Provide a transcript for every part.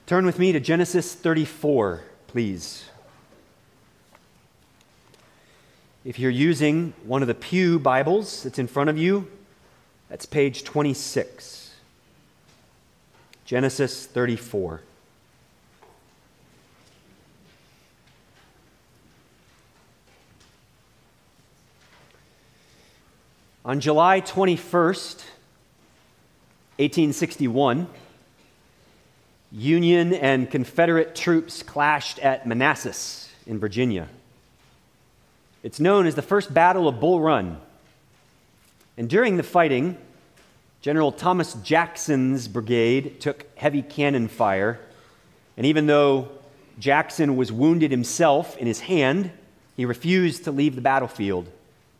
Turn with me to Genesis 34, please. If you're using one of the Pew Bibles that's in front of you, that's page 26. Genesis 34. On July 21st, 1861, Union and Confederate troops clashed at Manassas in Virginia. It's known as the First Battle of Bull Run. And during the fighting, General Thomas Jackson's brigade took heavy cannon fire. And even though Jackson was wounded himself in his hand, he refused to leave the battlefield.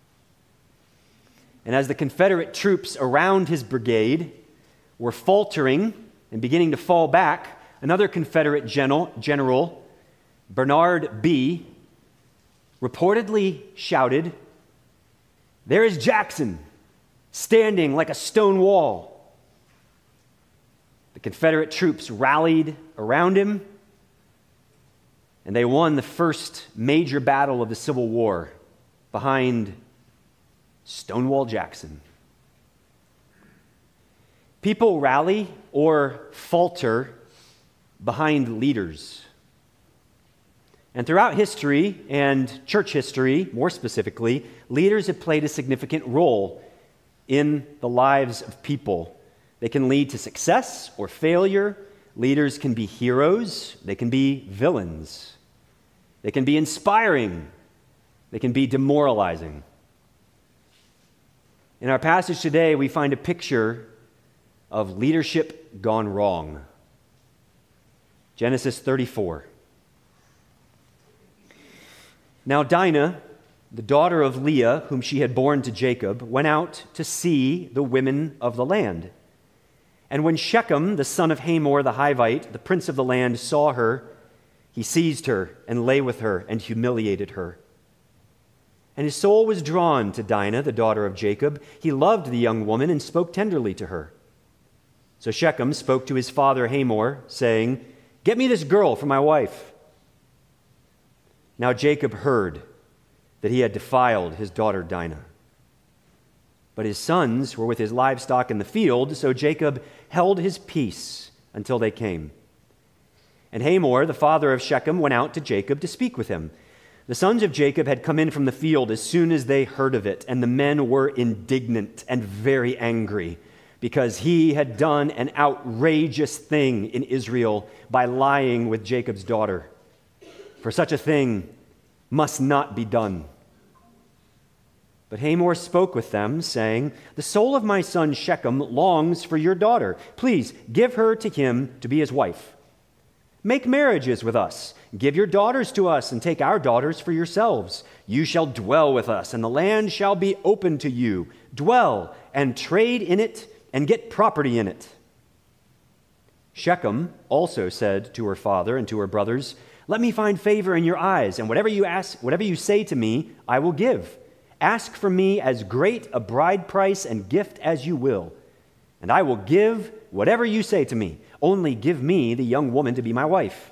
And as the Confederate troops around his brigade were faltering and beginning to fall back, another Confederate general, Bernard Bee, reportedly shouted, "There is Jackson, standing like a stone wall." The Confederate troops rallied around him, and they won the first major battle of the Civil War behind Stonewall Jackson. People rally or falter behind leaders. And throughout history and church history, more specifically, leaders have played a significant role in the lives of people. They can lead to success or failure. Leaders can be heroes. They can be villains. They can be inspiring. They can be demoralizing. In our passage today, we find a picture of leadership gone wrong. Genesis 34. Now Dinah, the daughter of Leah, whom she had borne to Jacob, went out to see the women of the land. And when Shechem, the son of Hamor the Hivite, the prince of the land, saw her, he seized her and lay with her and humiliated her. And his soul was drawn to Dinah, the daughter of Jacob. He loved the young woman and spoke tenderly to her. So Shechem spoke to his father Hamor, saying, "Get me this girl for my wife." Now Jacob heard that he had defiled his daughter Dinah. But his sons were with his livestock in the field, so Jacob held his peace until they came. And Hamor, the father of Shechem, went out to Jacob to speak with him. The sons of Jacob had come in from the field as soon as they heard of it, and the men were indignant and very angry, because he had done an outrageous thing in Israel by lying with Jacob's daughter. For such a thing must not be done. But Hamor spoke with them, saying, "The soul of my son Shechem longs for your daughter. Please give her to him to be his wife. Make marriages with us. Give your daughters to us and take our daughters for yourselves. You shall dwell with us, and the land shall be open to you. Dwell and trade in it and get property in it." Shechem also said to her father and to her brothers, "Let me find favor in your eyes, and whatever you say to me, I will give. Ask for me as great a bride price and gift as you will, and I will give whatever you say to me. Only give me the young woman to be my wife."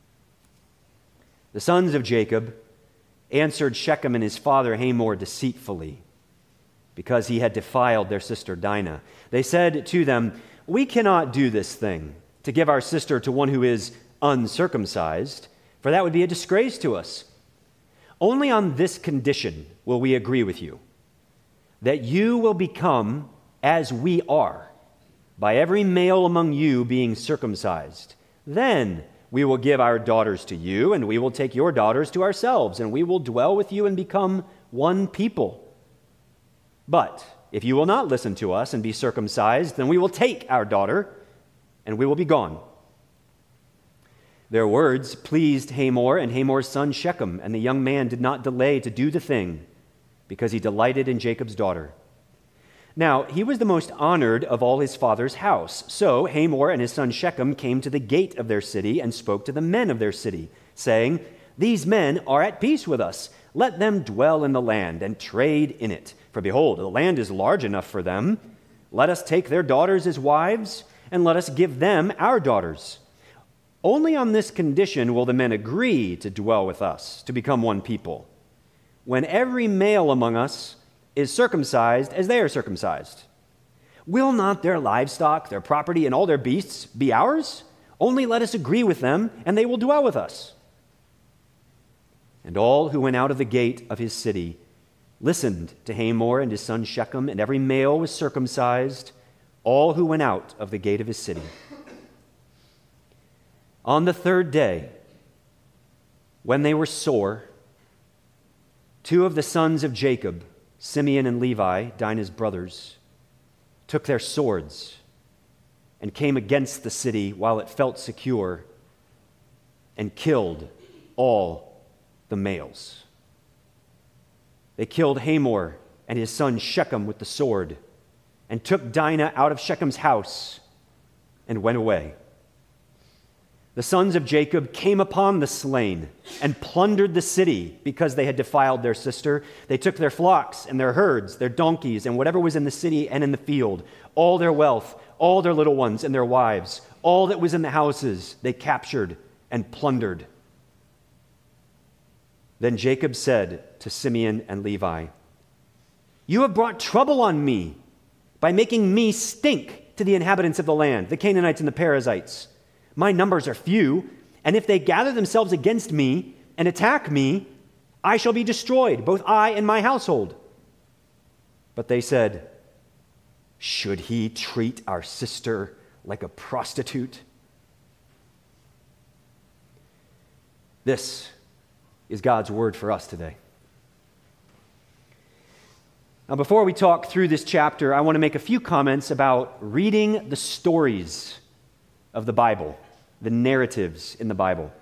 The sons of Jacob answered Shechem and his father Hamor deceitfully, because he had defiled their sister Dinah. They said to them, "We cannot do this thing, to give our sister to one who is uncircumcised, for that would be a disgrace to us. Only on this condition will we agree with you, that you will become as we are, by every male among you being circumcised. Then we will give our daughters to you, and we will take your daughters to ourselves, and we will dwell with you and become one people. But if you will not listen to us and be circumcised, then we will take our daughter, and we will be gone." Their words pleased Hamor and Hamor's son Shechem, and the young man did not delay to do the thing, because he delighted in Jacob's daughter. Now, he was the most honored of all his father's house. So Hamor and his son Shechem came to the gate of their city and spoke to the men of their city, saying, "These men are at peace with us. Let them dwell in the land and trade in it. For behold, the land is large enough for them. Let us take their daughters as wives, and let us give them our daughters. Only on this condition will the men agree to dwell with us, to become one people, when every male among us is circumcised as they are circumcised. Will not their livestock, their property, and all their beasts be ours? Only let us agree with them, and they will dwell with us." And all who went out of the gate of his city listened to Hamor and his son Shechem, and every male was circumcised, all who went out of the gate of his city. On the third day, when they were sore, two of the sons of Jacob, Simeon and Levi, Dinah's brothers, took their swords and came against the city while it felt secure and killed all the males. They killed Hamor and his son Shechem with the sword and took Dinah out of Shechem's house and went away. The sons of Jacob came upon the slain and plundered the city because they had defiled their sister. They took their flocks and their herds, their donkeys, and whatever was in the city and in the field, all their wealth, all their little ones and their wives, all that was in the houses, they captured and plundered. Then Jacob said to Simeon and Levi, "You have brought trouble on me by making me stink to the inhabitants of the land, the Canaanites and the Perizzites. My numbers are few, and if they gather themselves against me and attack me, I shall be destroyed, both I and my household." But they said, "Should he treat our sister like a prostitute?" This is God's word for us today. Now, before we talk through this chapter, I want to make a few comments about reading the stories of the Bible, the narratives in the Bible.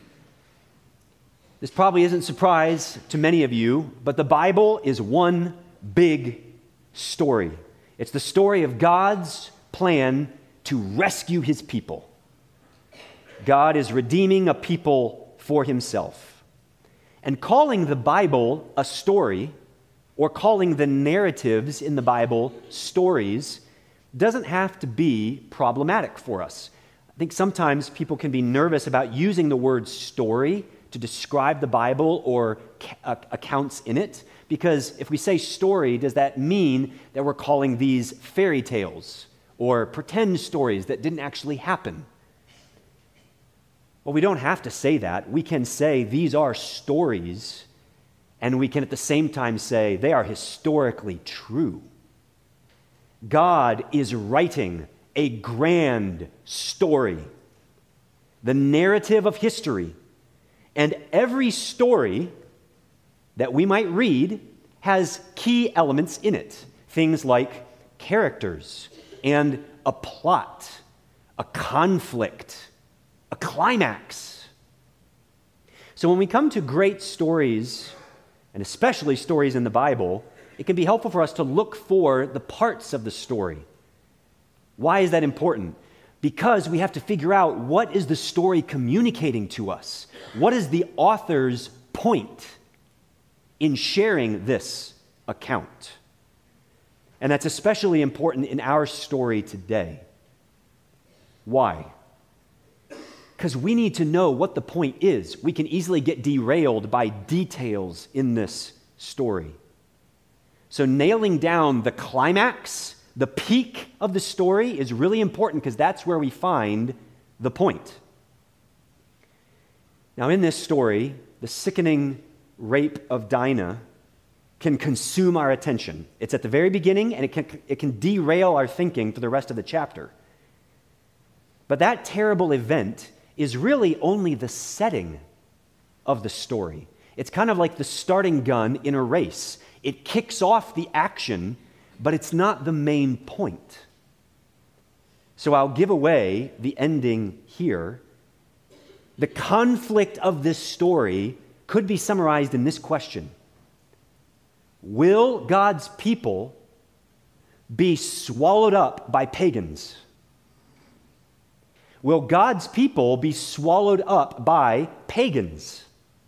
This probably isn't a surprise to many of you, but the Bible is one big story. It's the story of God's plan to rescue his people. God is redeeming a people for himself. And calling the Bible a story, or calling the narratives in the Bible stories, doesn't have to be problematic for us. I think sometimes people can be nervous about using the word story to describe the Bible or accounts in it, because if we say story, does that mean that we're calling these fairy tales or pretend stories that didn't actually happen? Well, we don't have to say that. We can say these are stories, and we can at the same time say they are historically true. God is writing a grand story, the narrative of history, and every story that we might read has key elements in it. Things like characters and a plot, a conflict, a climax. So when we come to great stories, and especially stories in the Bible, it can be helpful for us to look for the parts of the story. Why is that important? Because we have to figure out, what is the story communicating to us? What is the author's point in sharing this account? And that's especially important in our story today. Why? Because we need to know what the point is. We can easily get derailed by details in this story. So nailing down the climax, the peak of the story, is really important, because that's where we find the point. Now, in this story, the sickening rape of Dinah can consume our attention. It's at the very beginning, and it can derail our thinking for the rest of the chapter. But that terrible event is really only the setting of the story. It's kind of like the starting gun in a race. It kicks off the action, but it's not the main point. So I'll give away the ending here. The conflict of this story could be summarized in this question: will God's people be swallowed up by pagans? Will God's people be swallowed up by pagans?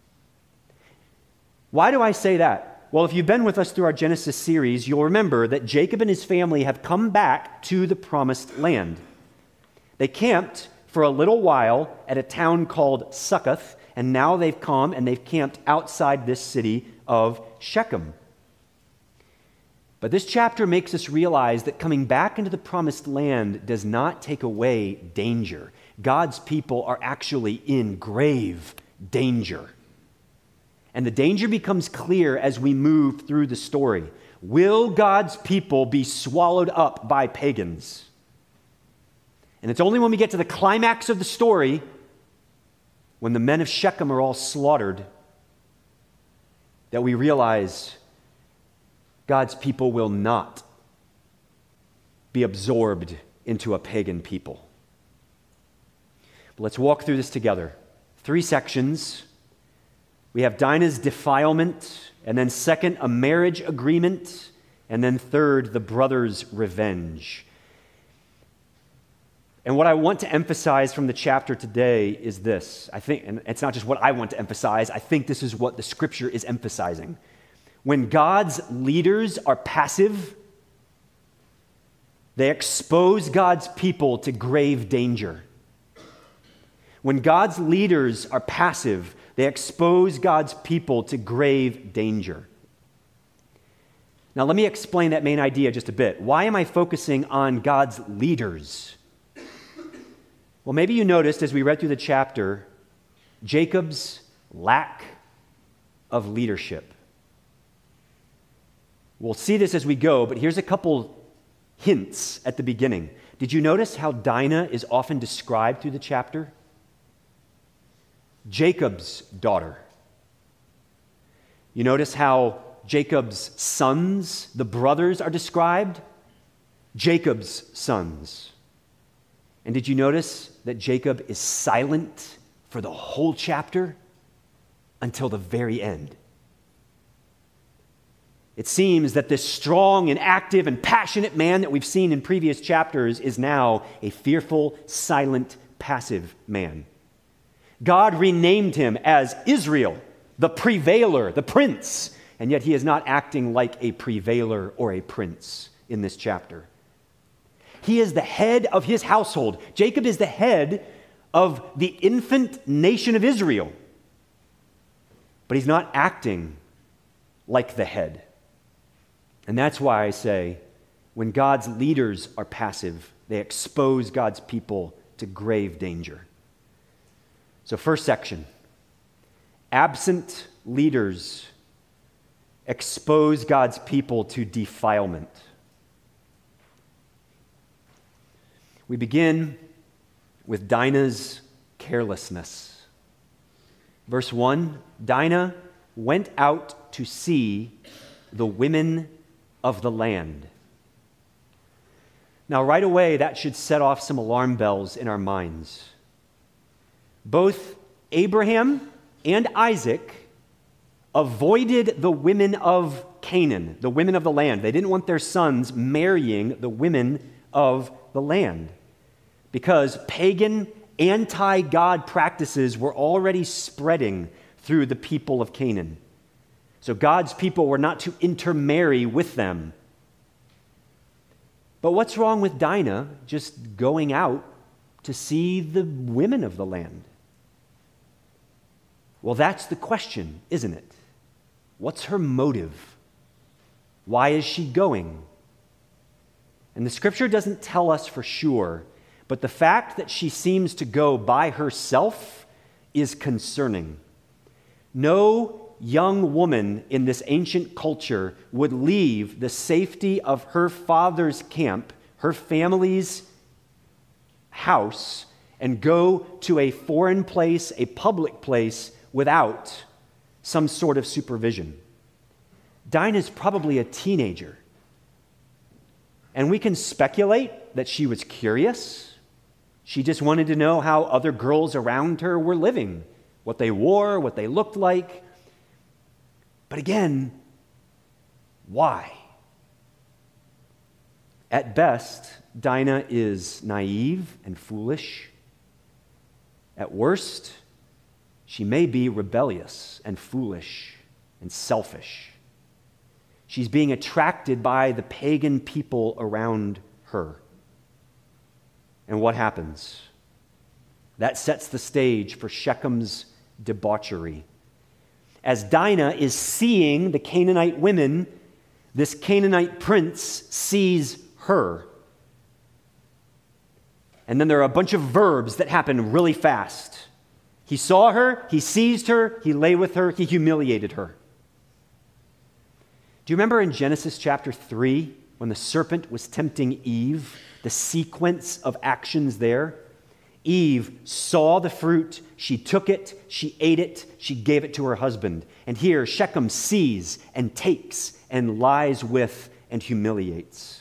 Why do I say that? Well, if you've been with us through our Genesis series, you'll remember that Jacob and his family have come back to the promised land. They camped for for a little while at a town called Succoth, and now they've come and they've camped outside this city of Shechem. But this chapter makes us realize that coming back into the promised land does not take away danger. God's people are actually in grave danger. And the danger becomes clear as we move through the story. Will God's people be swallowed up by pagans? And it's only when we get to the climax of the story, when the men of Shechem are all slaughtered, that we realize God's people will not be absorbed into a pagan people. But let's walk through this together. 3 sections. We have Dinah's defilement, and then second, a marriage agreement, and then third, the brothers' revenge. And what I want to emphasize from the chapter today is this. I think, and it's not just what I want to emphasize, I think this is what the scripture is emphasizing. When God's leaders are passive, they expose God's people to grave danger. When God's leaders are passive, they expose God's people to grave danger. Now, let me explain that main idea just a bit. Why am I focusing on God's leaders? Well, maybe you noticed as we read through the chapter, Jacob's lack of leadership. We'll see this as we go, but here's a couple hints at the beginning. Did you notice how Dinah is often described through the chapter? Jacob's daughter. You notice how Jacob's sons, the brothers, are described? Jacob's sons. And did you notice that Jacob is silent for the whole chapter until the very end? It seems that this strong and active and passionate man that we've seen in previous chapters is now a fearful, silent, passive man. God renamed him as Israel, the prevailer, the prince, and yet he is not acting like a prevailer or a prince in this chapter. He is the head of his household. Jacob is the head of the infant nation of Israel, but he's not acting like the head. And that's why I say, when God's leaders are passive, they expose God's people to grave danger. So first section, absent leaders expose God's people to defilement. We begin with Dinah's carelessness. Verse 1, Dinah went out to see the women of the land. Now, right away, that should set off some alarm bells in our minds. Both Abraham and Isaac avoided the women of Canaan, the women of the land. They didn't want their sons marrying the women of the land because pagan, anti-God practices were already spreading through the people of Canaan. So God's people were not to intermarry with them. But what's wrong with Dinah just going out to see the women of the land? Well, that's the question, isn't it? What's her motive? Why is she going? And the scripture doesn't tell us for sure, but the fact that she seems to go by herself is concerning. No young woman in this ancient culture would leave the safety of her father's camp, her family's house, and go to a foreign place, a public place, without some sort of supervision. Dinah's probably a teenager. And we can speculate that she was curious. She just wanted to know how other girls around her were living, what they wore, what they looked like. But again, why? At best, Dinah is naive and foolish. At worst, she may be rebellious and foolish and selfish. She's being attracted by the pagan people around her. And what happens? That sets the stage for Shechem's debauchery. As Dinah is seeing the Canaanite women, this Canaanite prince sees her. And then there are a bunch of verbs that happen really fast. He saw her, he seized her, he lay with her, he humiliated her. Do you remember in Genesis chapter 3 when the serpent was tempting Eve, the sequence of actions there? Eve saw the fruit, she took it, she ate it, she gave it to her husband. And here Shechem sees and takes and lies with and humiliates.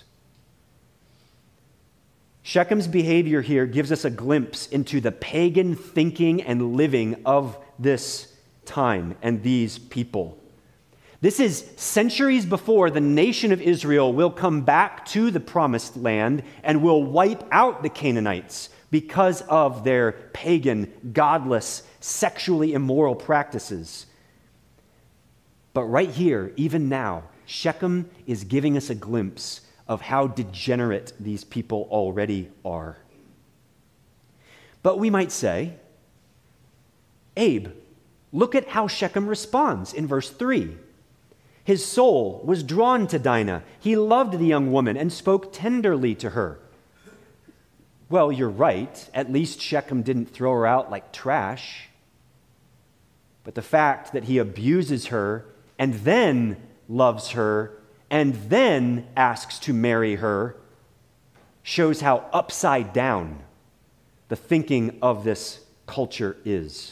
Shechem's behavior here gives us a glimpse into the pagan thinking and living of this time and these people. This is centuries before the nation of Israel will come back to the promised land and will wipe out the Canaanites because of their pagan, godless, sexually immoral practices. But right here, even now, Shechem is giving us a glimpse of how degenerate these people already are. But we might say, Abe, look at how Shechem responds in verse 3. His soul was drawn to Dinah. He loved the young woman and spoke tenderly to her. Well, you're right. At least Shechem didn't throw her out like trash. But the fact that he abuses her and then loves her and then asks to marry her shows how upside down the thinking of this culture is.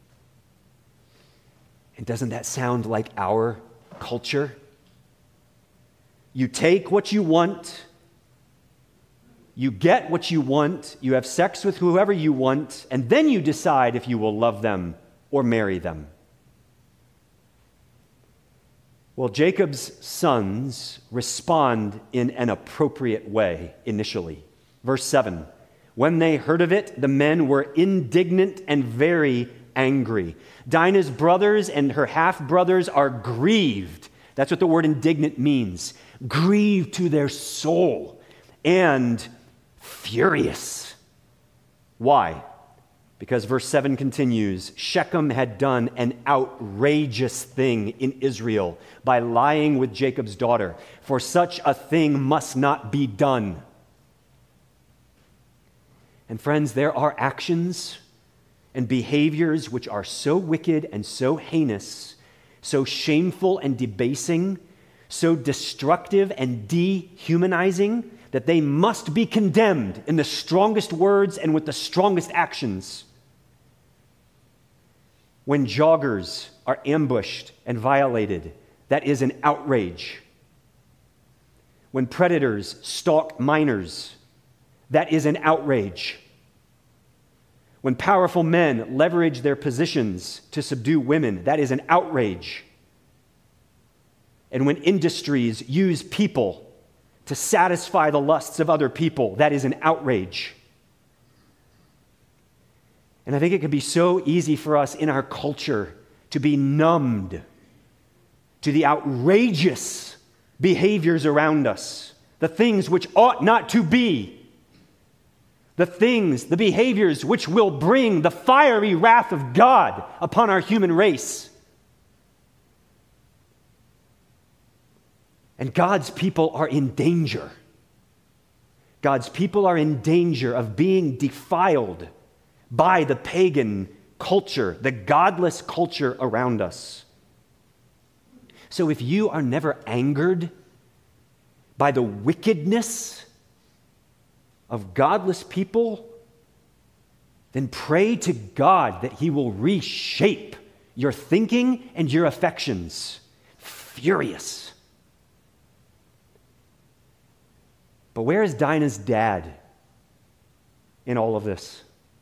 And doesn't that sound like our culture? You take what you want, you get what you want, you have sex with whoever you want, and then you decide if you will love them or marry them. Well, Jacob's sons respond in an appropriate way initially. Verse 7, when they heard of it, the men were indignant and very angry. Dinah's brothers and her half-brothers are grieved. That's what the word indignant means. Grieved to their soul and furious. Why? Because verse 7 continues, Shechem had done an outrageous thing in Israel by lying with Jacob's daughter, for such a thing must not be done. And friends, there are actions and behaviors which are so wicked and so heinous, so shameful and debasing, so destructive and dehumanizing, that they must be condemned in the strongest words and with the strongest actions. When joggers are ambushed and violated, that is an outrage. When predators stalk minors, that is an outrage. When powerful men leverage their positions to subdue women, that is an outrage. And when industries use people to satisfy the lusts of other people, that is an outrage. And I think it can be so easy for us in our culture to be numbed to the outrageous behaviors around us, the things which ought not to be, the behaviors which will bring the fiery wrath of God upon our human race. And God's people are in danger. God's people are in danger of being defiled by the pagan culture, the godless culture around us. So if you are never angered by the wickedness of godless people, then pray to God that He will reshape your thinking and your affections. Furious. But where is Dinah's dad in all of this?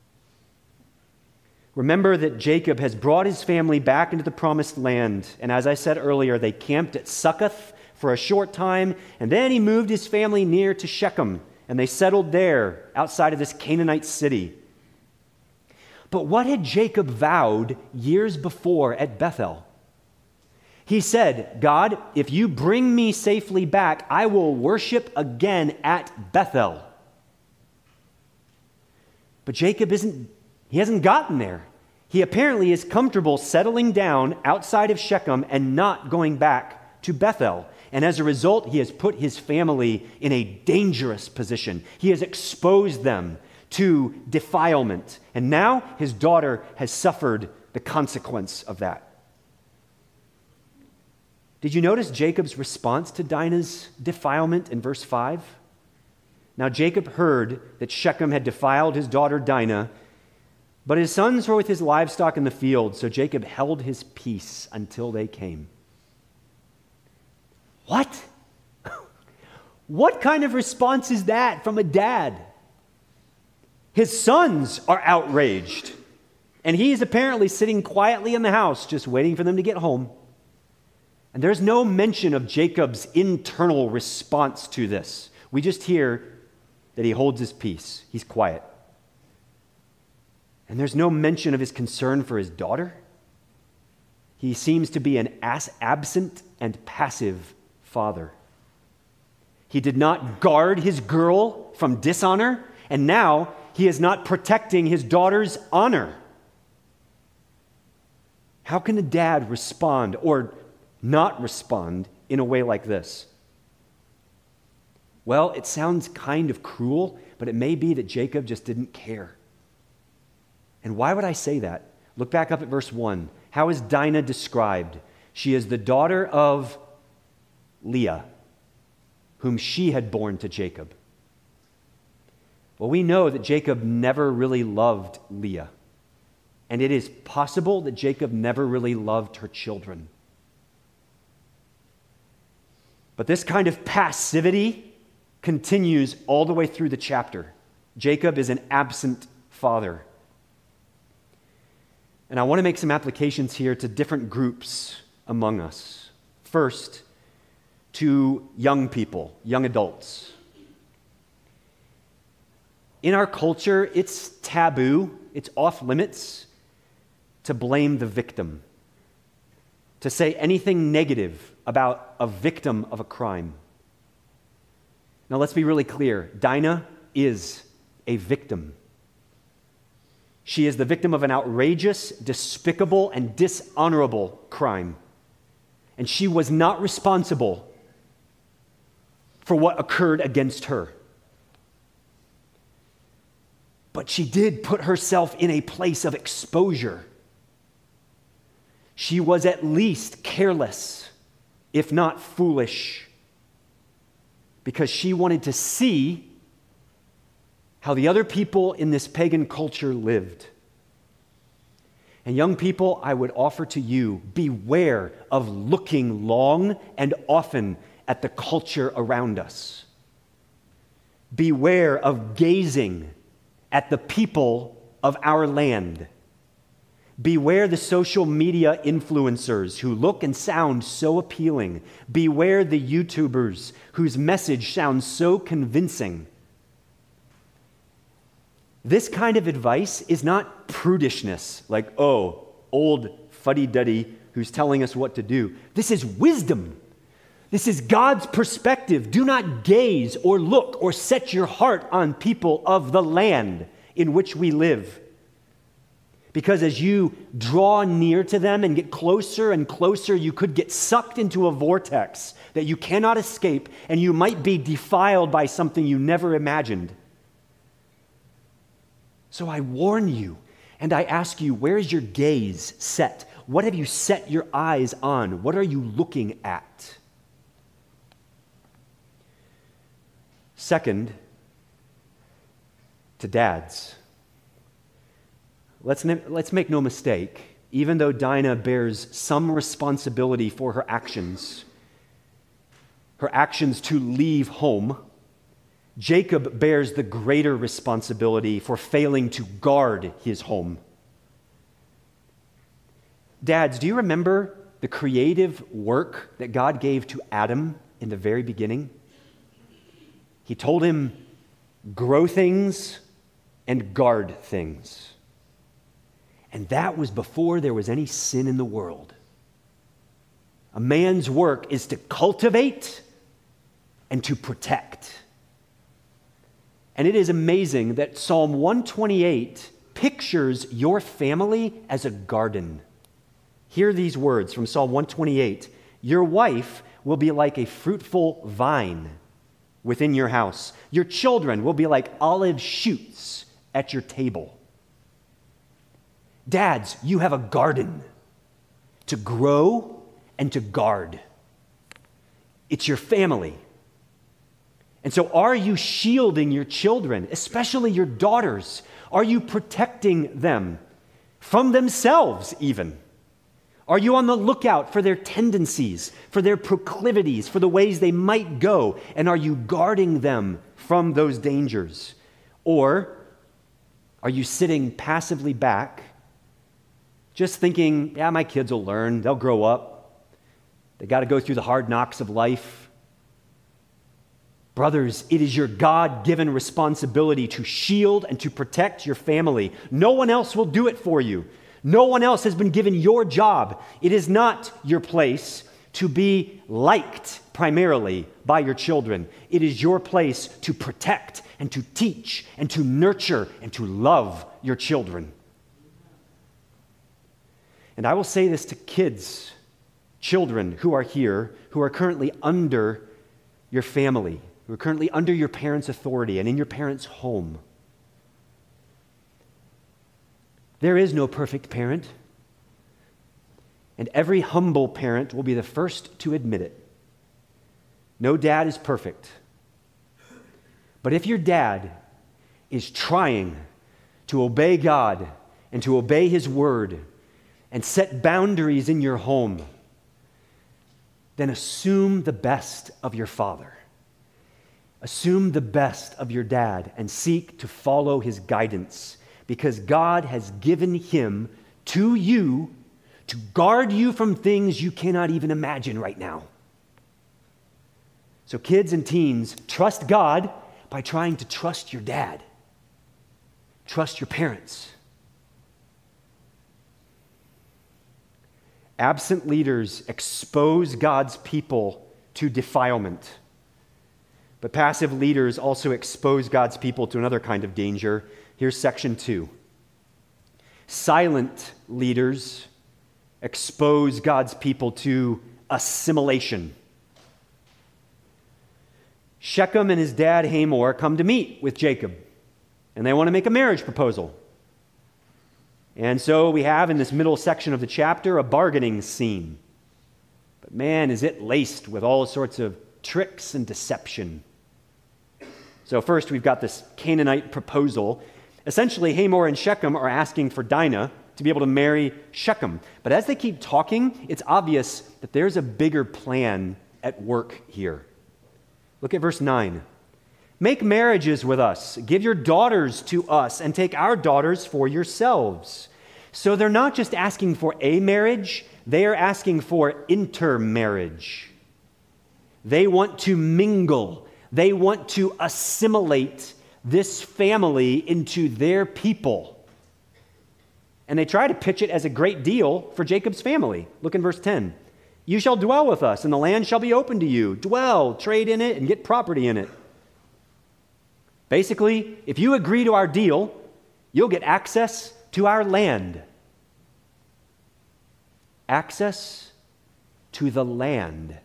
Remember that Jacob has brought his family back into the promised land. And as I said earlier, they camped at Succoth for a short time. And then he moved his family near to Shechem. And they settled there outside of this Canaanite city. But what had Jacob vowed years before at Bethel? He said, God, if you bring me safely back, I will worship again at Bethel. But Jacob He hasn't gotten there. He apparently is comfortable settling down outside of Shechem and not going back to Bethel. And as a result, he has put his family in a dangerous position. He has exposed them to defilement. And now his daughter has suffered the consequence of that. Did you notice Jacob's response to Dinah's defilement in verse 5? Now Jacob heard that Shechem had defiled his daughter Dinah, but his sons were with his livestock in the field, so Jacob held his peace until they came. What? What kind of response is that from a dad? His sons are outraged, and he's apparently sitting quietly in the house just waiting for them to get home. And there's no mention of Jacob's internal response to this. We just hear that he holds his peace. He's quiet. And there's no mention of his concern for his daughter. He seems to be an absent and passive father. He did not guard his girl from dishonor, and now he is not protecting his daughter's honor. How can a dad respond or not respond in a way like this? Well, it sounds kind of cruel, but it may be that Jacob just didn't care. And why would I say that? Look back up at verse 1. How is Dinah described? She is the daughter of Leah, whom she had borne to Jacob. Well, we know that Jacob never really loved Leah, and it is possible that Jacob never really loved her children. But this kind of passivity continues all the way through the chapter. Jacob is an absent father. And I want to make some applications here to different groups among us. First, to young people, young adults. In our culture, it's taboo, it's off limits to blame the victim, to say anything negative about a victim of a crime. Now, let's be really clear. Dinah is a victim. She is the victim of an outrageous, despicable, and dishonorable crime. And she was not responsible for what occurred against her. But she did put herself in a place of exposure. She was at least careless, if not foolish, because she wanted to see how the other people in this pagan culture lived. And young people, I would offer to you, beware of looking long and often at the culture around us. Beware of gazing at the people of our land. Beware the social media influencers who look and sound so appealing. Beware the YouTubers whose message sounds so convincing. This kind of advice is not prudishness, like, oh, old fuddy-duddy who's telling us what to do. This is wisdom. This is God's perspective. Do not gaze or look or set your heart on people of the land in which we live. Because as you draw near to them and get closer and closer, you could get sucked into a vortex that you cannot escape, and you might be defiled by something you never imagined. So I warn you, and I ask you, where is your gaze set? What have you set your eyes on? What are you looking at? Second, to dads. Let's make no mistake, even though Dinah bears some responsibility for her actions to leave home, Jacob bears the greater responsibility for failing to guard his home. Dads, do you remember the creative work that God gave to Adam in the very beginning? He told him, grow things and guard things. And that was before there was any sin in the world. A man's work is to cultivate and to protect. And it is amazing that Psalm 128 pictures your family as a garden. Hear these words from Psalm 128. Your wife will be like a fruitful vine within your house. Your children will be like olive shoots at your table. Dads, you have a garden to grow and to guard. It's your family. And so are you shielding your children, especially your daughters? Are you protecting them from themselves even? Are you on the lookout for their tendencies, for their proclivities, for the ways they might go? And are you guarding them from those dangers? Or are you sitting passively back, just thinking, yeah, my kids will learn, they'll grow up. They got to go through the hard knocks of life. Brothers, it is your God-given responsibility to shield and to protect your family. No one else will do it for you. No one else has been given your job. It is not your place to be liked primarily by your children. It is your place to protect and to teach and to nurture and to love your children. And I will say this to kids, children who are here, who are currently under your family, who are currently under your parents' authority and in your parents' home. There is no perfect parent, and every humble parent will be the first to admit it. No dad is perfect. But if your dad is trying to obey God and to obey His word and set boundaries in your home, then assume the best of your father. Assume the best of your dad and seek to follow his guidance, because God has given him to you to guard you from things you cannot even imagine right now. So kids and teens, trust God by trying to trust your dad. Trust your parents. Absent leaders expose God's people to defilement. But passive leaders also expose God's people to another kind of danger. Here's section 2. Silent leaders expose God's people to assimilation. Shechem and his dad Hamor come to meet with Jacob, and they want to make a marriage proposal. And so we have in this middle section of the chapter a bargaining scene. But man, is it laced with all sorts of tricks and deception. So first we've got this Canaanite proposal. Essentially, Hamor and Shechem are asking for Dinah to be able to marry Shechem. But as they keep talking, it's obvious that there's a bigger plan at work here. Look at verse 9. Make marriages with us, give your daughters to us, and take our daughters for yourselves. So they're not just asking for a marriage, they are asking for intermarriage. They want to mingle. They want to assimilate this family into their people. And they try to pitch it as a great deal for Jacob's family. Look in verse 10. You shall dwell with us, and the land shall be open to you. Dwell, trade in it, and get property in it. Basically, if you agree to our deal, you'll get access to our land. Access to the land.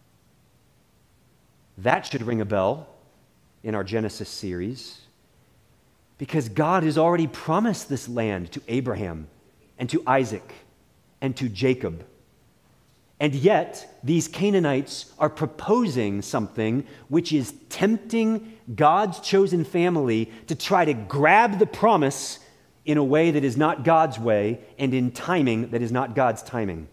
That should ring a bell in our Genesis series, because God has already promised this land to Abraham and to Isaac and to Jacob. And yet, these Canaanites are proposing something which is tempting God's chosen family to try to grab the promise in a way that is not God's way and in timing that is not God's timing.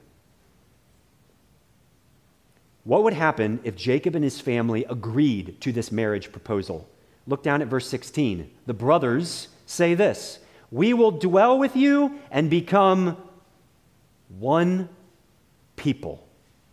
What would happen if Jacob and his family agreed to this marriage proposal? Look down at verse 16. The brothers say this: we will dwell with you and become one people.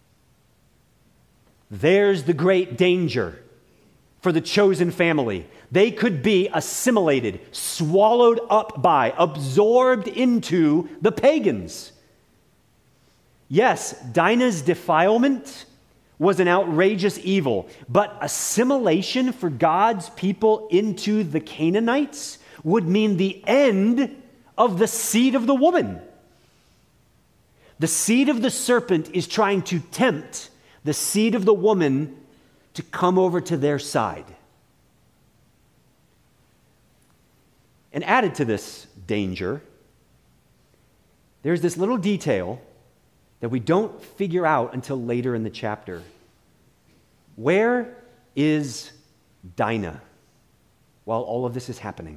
There's the great danger for the chosen family. They could be assimilated, swallowed up by, absorbed into the pagans. Yes, Dinah's defilement was an outrageous evil, but assimilation for God's people into the Canaanites would mean the end of the seed of the woman. The seed of the serpent is trying to tempt the seed of the woman to come over to their side. And added to this danger, there's this little detail that we don't figure out until later in the chapter. Where is Dinah while all of this is happening?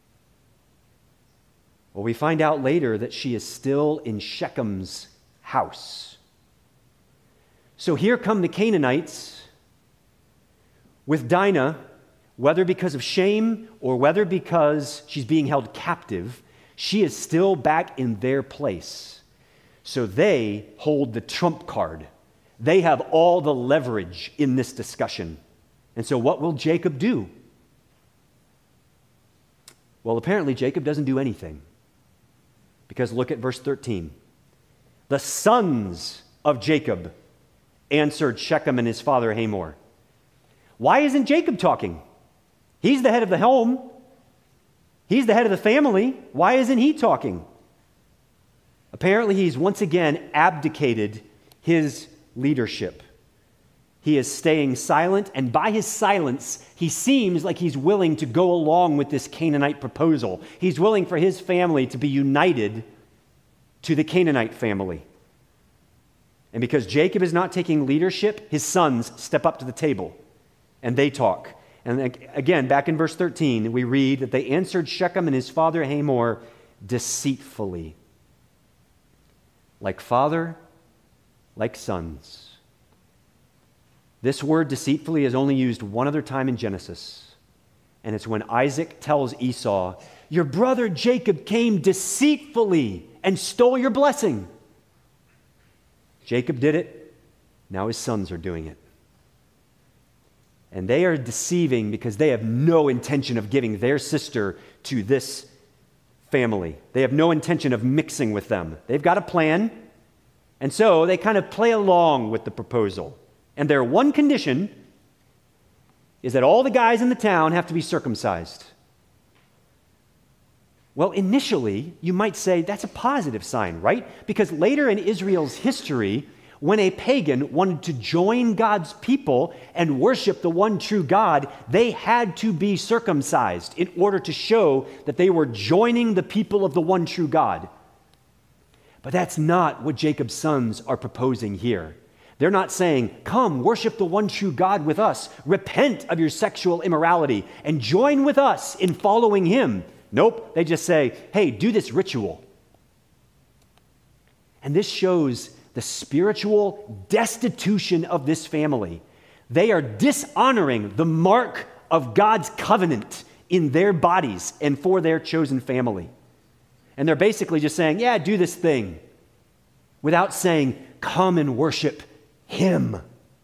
Well, we find out later that she is still in Shechem's house. So here come the Canaanites with Dinah, whether because of shame or whether because she's being held captive, she is still back in their place. So they hold the trump card. They have all the leverage in this discussion. And so what will Jacob do? Well, apparently Jacob doesn't do anything. Because look at verse 13. The sons of Jacob answered Shechem and his father Hamor. Why isn't Jacob talking? He's the head of the home. He's the head of the family. Why isn't he talking? Apparently, he's once again abdicated his leadership. He is staying silent, and by his silence, he seems like he's willing to go along with this Canaanite proposal. He's willing for his family to be united to the Canaanite family. And because Jacob is not taking leadership, his sons step up to the table, and they talk. And again, back in verse 13, we read that they answered Shechem and his father Hamor deceitfully. Like father, like sons. This word deceitfully is only used one other time in Genesis. And it's when Isaac tells Esau, your brother Jacob came deceitfully and stole your blessing. Jacob did it. Now his sons are doing it. And they are deceiving because they have no intention of giving their sister to this family. They have no intention of mixing with them. They've got a plan, and so they kind of play along with the proposal. And their one condition is that all the guys in the town have to be circumcised. Well, initially, you might say that's a positive sign, right? Because later in Israel's history, when a pagan wanted to join God's people and worship the one true God, they had to be circumcised in order to show that they were joining the people of the one true God. But that's not what Jacob's sons are proposing here. They're not saying, come, worship the one true God with us, repent of your sexual immorality, and join with us in following him. Nope, they just say, hey, do this ritual. And this shows the spiritual destitution of this family. They are dishonoring the mark of God's covenant in their bodies and for their chosen family. And they're basically just saying, yeah, do this thing, without saying, come and worship him.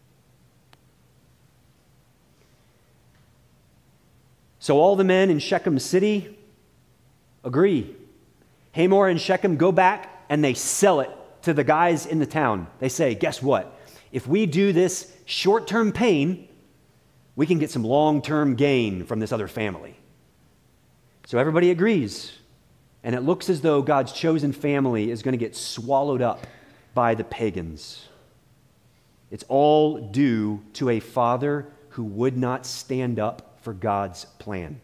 So all the men in Shechem city agree. Hamor and Shechem go back and they sell it to the guys in the town. They say, guess what? If we do this short-term pain, we can get some long-term gain from this other family. So everybody agrees. And it looks as though God's chosen family is going to get swallowed up by the pagans. It's all due to a father who would not stand up for God's plan.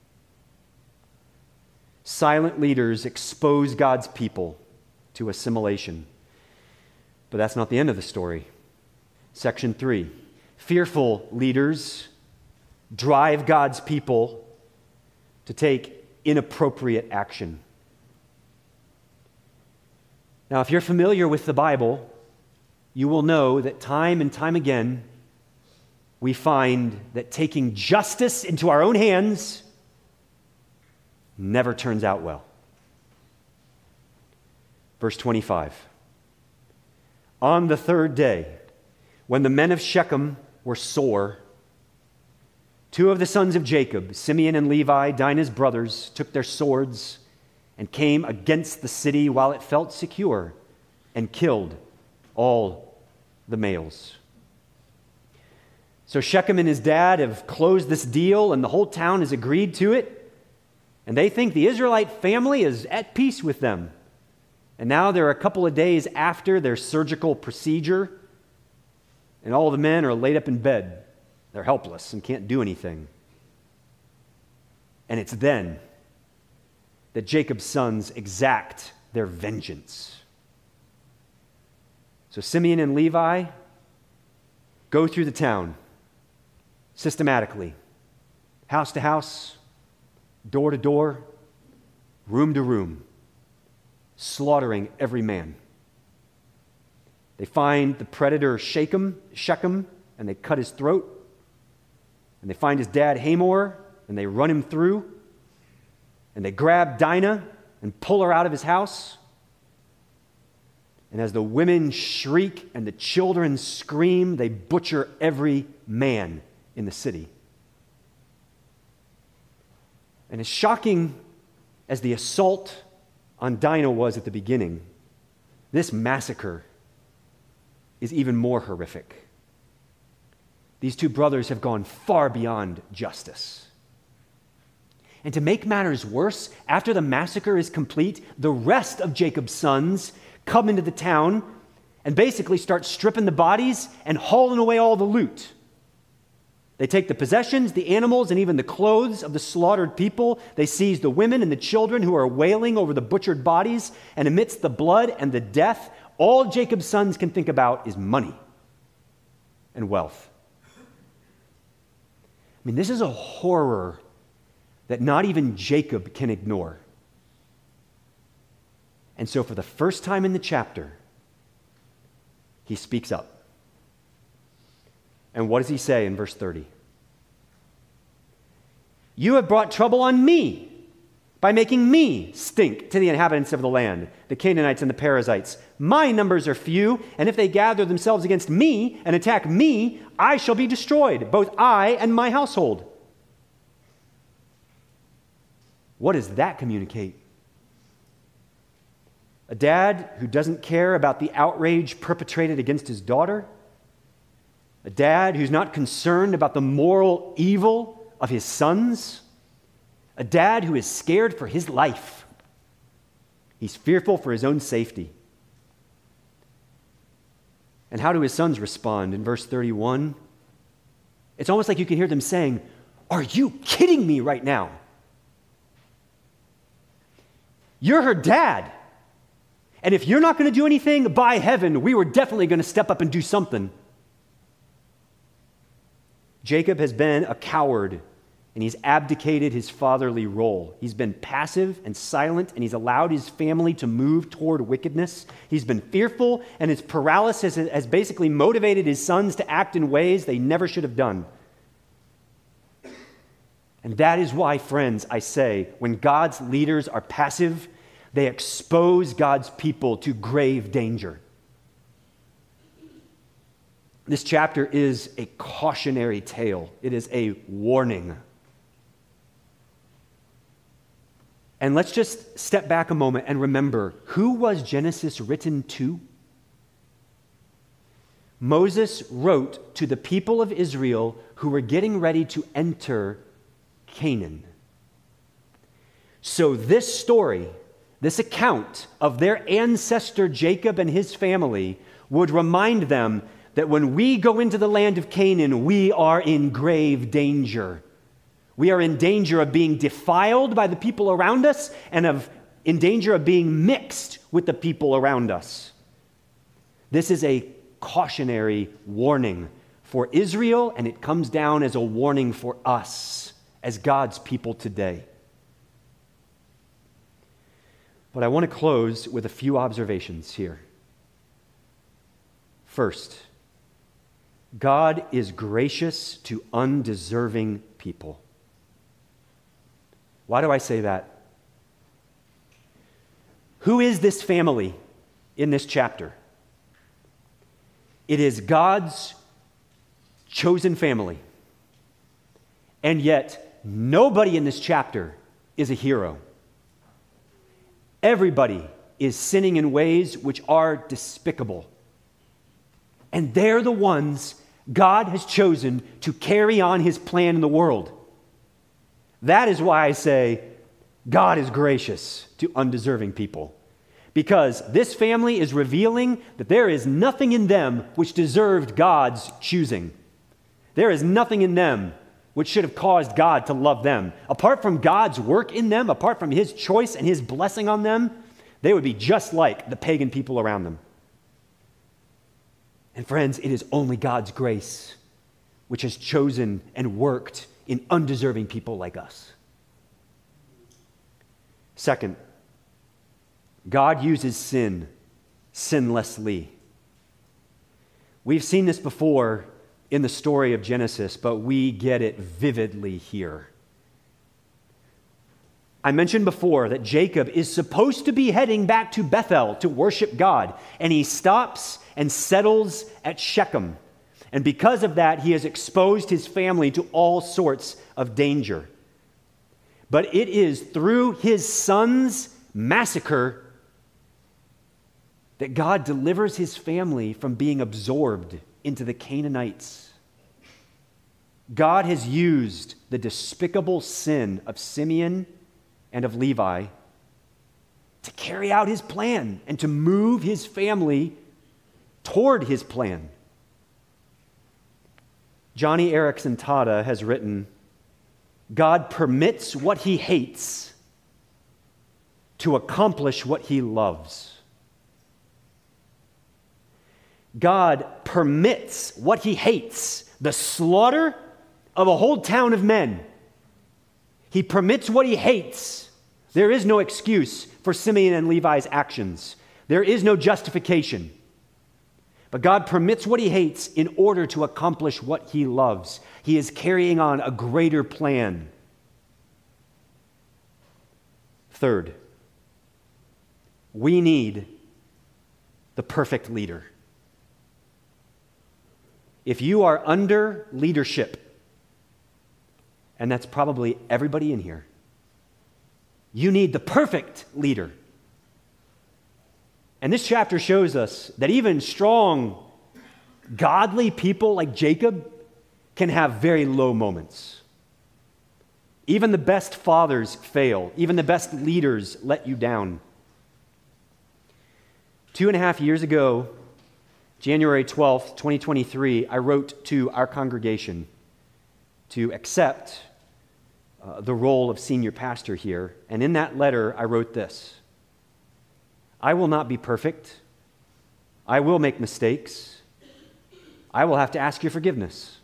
Silent leaders expose God's people to assimilation. But that's not the end of the story. Section 3. Fearful leaders drive God's people to take inappropriate action. Now, if you're familiar with the Bible, you will know that time and time again, we find that taking justice into our own hands never turns out well. Verse 25. On the third day, when the men of Shechem were sore, two of the sons of Jacob, Simeon and Levi, Dinah's brothers, took their swords and came against the city while it felt secure and killed all the males. So Shechem and his dad have closed this deal and the whole town has agreed to it. And they think the Israelite family is at peace with them. And now they're a couple of days after their surgical procedure, and all the men are laid up in bed. They're helpless and can't do anything. And it's then that Jacob's sons exact their vengeance. So Simeon and Levi go through the town systematically, house to house, door to door, room to room, slaughtering every man. They find the predator Shechem, and they cut his throat. And they find his dad Hamor, and they run him through. And they grab Dinah and pull her out of his house. And as the women shriek and the children scream, they butcher every man in the city. And as shocking as the assault on Dinah was at the beginning, this massacre is even more horrific. These two brothers have gone far beyond justice. And to make matters worse, after the massacre is complete, the rest of Jacob's sons come into the town and basically start stripping the bodies and hauling away all the loot. They take the possessions, the animals, and even the clothes of the slaughtered people. They seize the women and the children who are wailing over the butchered bodies, and amidst the blood and the death, all Jacob's sons can think about is money and wealth. I mean, this is a horror that not even Jacob can ignore. And so for the first time in the chapter, he speaks up. And what does he say in verse 30? You have brought trouble on me by making me stink to the inhabitants of the land, the Canaanites and the Perizzites. My numbers are few, and if they gather themselves against me and attack me, I shall be destroyed, both I and my household. What does that communicate? A dad who doesn't care about the outrage perpetrated against his daughter? A dad who's not concerned about the moral evil of his sons? A dad who is scared for his life. He's fearful for his own safety. And how do his sons respond? In verse 31, it's almost like you can hear them saying, "Are you kidding me right now? You're her dad. And if you're not going to do anything, by heaven, we were definitely going to step up and do something." Jacob has been a coward, and he's abdicated his fatherly role. He's been passive and silent, and he's allowed his family to move toward wickedness. He's been fearful, and his paralysis has basically motivated his sons to act in ways they never should have done. And that is why, friends, I say, when God's leaders are passive, they expose God's people to grave danger. This chapter is a cautionary tale. It is a warning. And let's just step back a moment and remember, who was Genesis written to? Moses wrote to the people of Israel who were getting ready to enter Canaan. So this story, this account of their ancestor Jacob and his family would remind them that when we go into the land of Canaan, we are in grave danger. We are in danger of being defiled by the people around us and in danger of being mixed with the people around us. This is a cautionary warning for Israel, and it comes down as a warning for us as God's people today. But I want to close with a few observations here. First, God is gracious to undeserving people. Why do I say that? Who is this family in this chapter? It is God's chosen family. And yet, nobody in this chapter is a hero. Everybody is sinning in ways which are despicable. And they're the ones God has chosen to carry on his plan in the world. That is why I say God is gracious to undeserving people, because this family is revealing that there is nothing in them which deserved God's choosing. There is nothing in them which should have caused God to love them. Apart from God's work in them, apart from his choice and his blessing on them, they would be just like the pagan people around them. And friends, it is only God's grace which has chosen and worked in undeserving people like us. Second, God uses sin sinlessly. We've seen this before in the story of Genesis, but we get it vividly here. I mentioned before that Jacob is supposed to be heading back to Bethel to worship God, and he stops and settles at Shechem. And because of that, he has exposed his family to all sorts of danger. But it is through his son's massacre that God delivers his family from being absorbed into the Canaanites. God has used the despicable sin of Simeon and of Levi to carry out his plan and to move his family toward his plan. Johnny Erickson Tada has written, God permits what he hates to accomplish what he loves. God permits what he hates, the slaughter of a whole town of men. He permits what he hates. There is no excuse for Simeon and Levi's actions. There is no justification. But God permits what he hates in order to accomplish what he loves. He is carrying on a greater plan. Third, we need the perfect leader. If you are under leadership, and that's probably everybody in here, you need the perfect leader. And this chapter shows us that even strong, godly people like Jacob can have very low moments. Even the best fathers fail. Even the best leaders let you down. 2.5 years ago, January 12th, 2023, I wrote to our congregation to accept the role of senior pastor here. And in that letter, I wrote this: I will not be perfect. I will make mistakes. I will have to ask your forgiveness.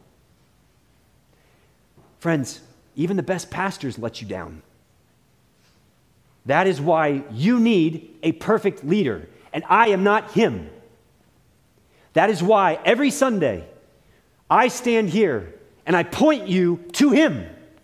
Friends, even the best pastors let you down. That is why you need a perfect leader, and I am not him. That is why every Sunday I stand here and I point you to him.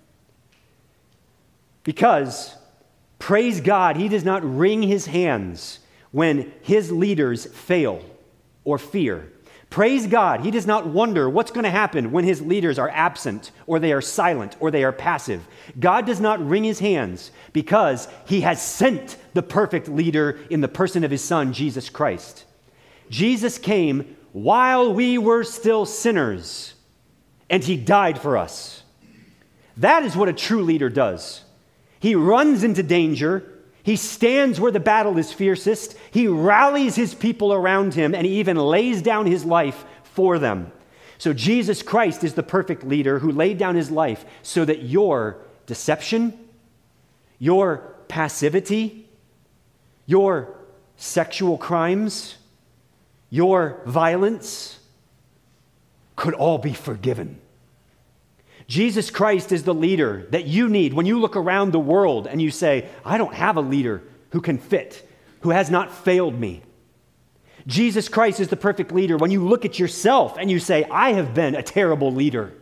Because, praise God, he does not wring his hands when his leaders fail or fear. Praise God, he does not wonder what's going to happen when his leaders are absent or they are silent or they are passive. God does not wring his hands because he has sent the perfect leader in the person of his Son, Jesus Christ. Jesus came while we were still sinners, and he died for us. That is what a true leader does. He runs into danger. He stands where the battle is fiercest. He rallies his people around him, and he even lays down his life for them. So Jesus Christ is the perfect leader who laid down his life so that your deception, your passivity, your sexual crimes, your violence could all be forgiven. Jesus Christ is the leader that you need when you look around the world and you say, I don't have a leader who can fit, who has not failed me. Jesus Christ is the perfect leader when you look at yourself and you say, I have been a terrible leader.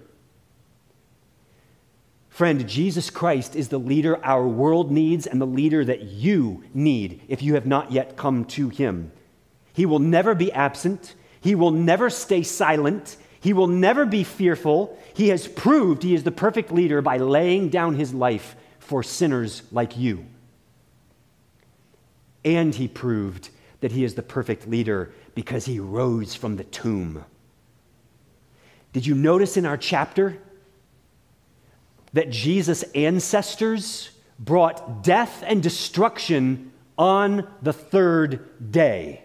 Friend, Jesus Christ is the leader our world needs and the leader that you need if you have not yet come to him. He will never be absent. He will never stay silent. He will never be fearful. He has proved he is the perfect leader by laying down his life for sinners like you. And he proved that he is the perfect leader because he rose from the tomb. Did you notice in our chapter that Jesus' ancestors brought death and destruction on the third day.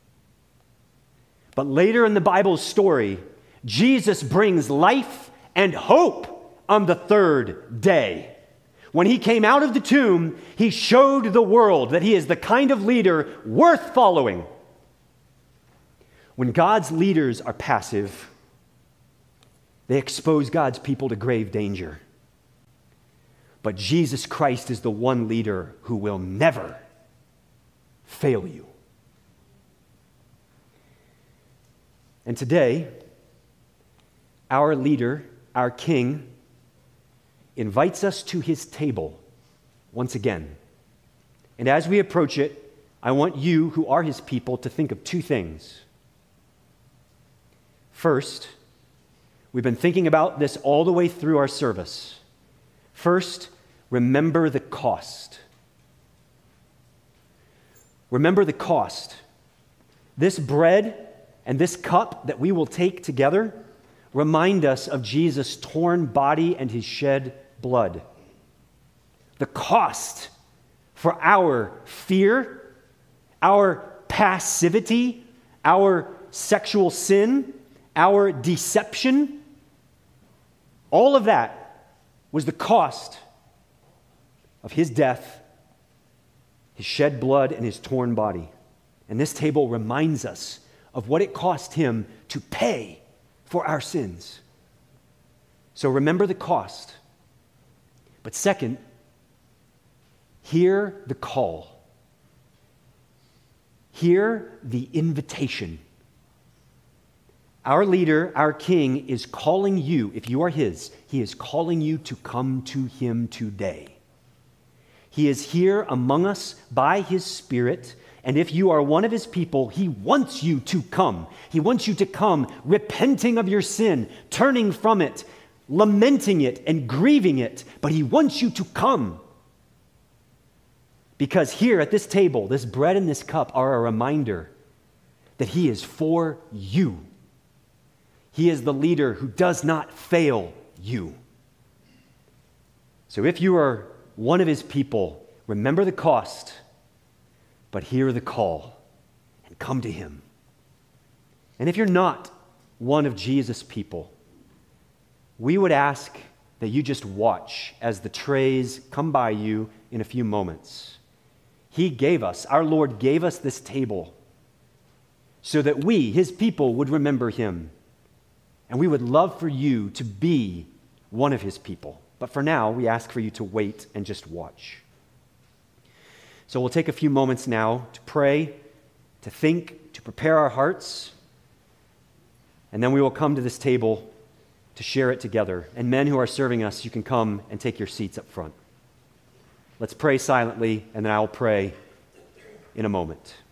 But later in the Bible's story, Jesus brings life and hope on the third day. When he came out of the tomb, he showed the world that he is the kind of leader worth following. When God's leaders are passive, they expose God's people to grave danger. But Jesus Christ is the one leader who will never fail you. And today, our leader, our King, invites us to his table once again. And as we approach it, I want you, who are his people, to think of two things. First, we've been thinking about this all the way through our service. First, remember the cost. Remember the cost. This bread and this cup that we will take together remind us of Jesus' torn body and his shed blood. The cost for our fear, our passivity, our sexual sin, our deception, all of that was the cost of his death, his shed blood, and his torn body. And this table reminds us of what it cost him to pay for our sins. So remember the cost. But second, hear the call. Hear the invitation. Our leader, our King, is calling you, if you are his, he is calling you to come to him today. He is here among us by his Spirit, and if you are one of his people, he wants you to come. He wants you to come repenting of your sin, turning from it, lamenting it, and grieving it, but he wants you to come. Because here at this table, this bread and this cup are a reminder that he is for you. He is the leader who does not fail you. So if you are one of his people, remember the cost, but hear the call and come to him. And if you're not one of Jesus' people, we would ask that you just watch as the trays come by you in a few moments. He gave us, our Lord gave us this table so that we, his people, would remember him. And we would love for you to be one of his people. But for now, we ask for you to wait and just watch. So we'll take a few moments now to pray, to think, to prepare our hearts, and then we will come to this table to share it together. And men who are serving us, you can come and take your seats up front. Let's pray silently, and then I'll pray in a moment.